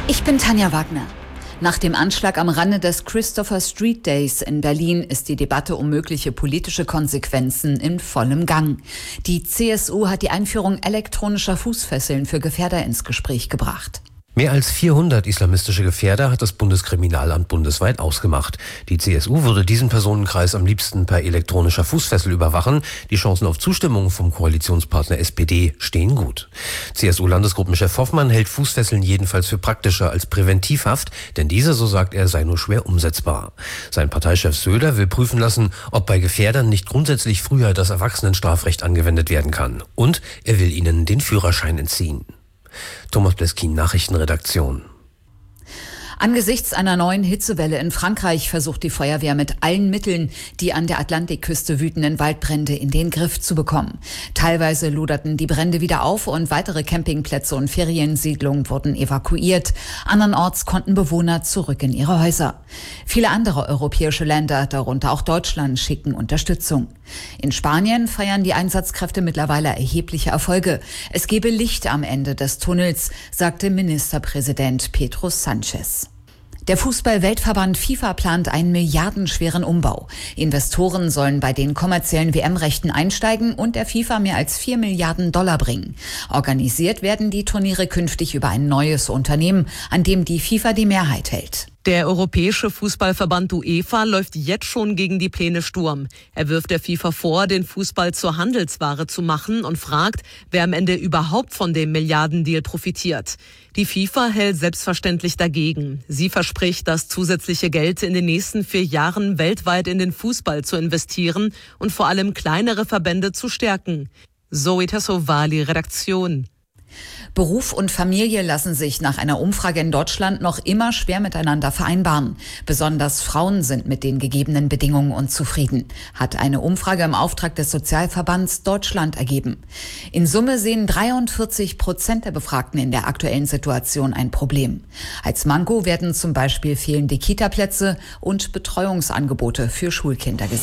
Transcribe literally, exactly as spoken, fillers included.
Ich bin Tanja Wagner. Nach dem Anschlag am Rande des Christopher Street Days in Berlin ist die Debatte um mögliche politische Konsequenzen in vollem Gang. Die C S U hat die Einführung elektronischer Fußfesseln für Gefährder ins Gespräch gebracht. Mehr als vierhundert islamistische Gefährder hat das Bundeskriminalamt bundesweit ausgemacht. Die C S U würde diesen Personenkreis am liebsten per elektronischer Fußfessel überwachen. Die Chancen auf Zustimmung vom Koalitionspartner S P D stehen gut. C S U-Landesgruppenchef Hoffmann hält Fußfesseln jedenfalls für praktischer als Präventivhaft, denn diese, so sagt er, sei nur schwer umsetzbar. Sein Parteichef Söder will prüfen lassen, ob bei Gefährdern nicht grundsätzlich früher das Erwachsenenstrafrecht angewendet werden kann. Und er will ihnen den Führerschein entziehen. Thomas Bleskin, Nachrichtenredaktion. Angesichts einer neuen Hitzewelle in Frankreich versucht die Feuerwehr mit allen Mitteln, die an der Atlantikküste wütenden Waldbrände in den Griff zu bekommen. Teilweise loderten die Brände wieder auf und weitere Campingplätze und Feriensiedlungen wurden evakuiert. Andernorts konnten Bewohner zurück in ihre Häuser. Viele andere europäische Länder, darunter auch Deutschland, schicken Unterstützung. In Spanien feiern die Einsatzkräfte mittlerweile erhebliche Erfolge. Es gebe Licht am Ende des Tunnels, sagte Ministerpräsident Pedro Sánchez. Der Fußball-Weltverband FIFA plant einen milliardenschweren Umbau. Investoren sollen bei den kommerziellen W M-Rechten einsteigen und der FIFA mehr als vier Milliarden Dollar bringen. Organisiert werden die Turniere künftig über ein neues Unternehmen, an dem die FIFA die Mehrheit hält. Der Europäische Fußballverband UEFA läuft jetzt schon gegen die Pläne Sturm. Er wirft der FIFA vor, den Fußball zur Handelsware zu machen und fragt, wer am Ende überhaupt von dem Milliardendeal profitiert. Die FIFA hält selbstverständlich dagegen. Sie verspricht, das zusätzliche Geld in den nächsten vier Jahren weltweit in den Fußball zu investieren und vor allem kleinere Verbände zu stärken. Zoe Tassovali, Redaktion. Beruf und Familie lassen sich nach einer Umfrage in Deutschland noch immer schwer miteinander vereinbaren. Besonders Frauen sind mit den gegebenen Bedingungen unzufrieden, hat eine Umfrage im Auftrag des Sozialverbands Deutschland ergeben. In Summe sehen dreiundvierzig Prozent der Befragten in der aktuellen Situation ein Problem. Als Manko werden zum Beispiel fehlende Kitaplätze und Betreuungsangebote für Schulkinder gesehen.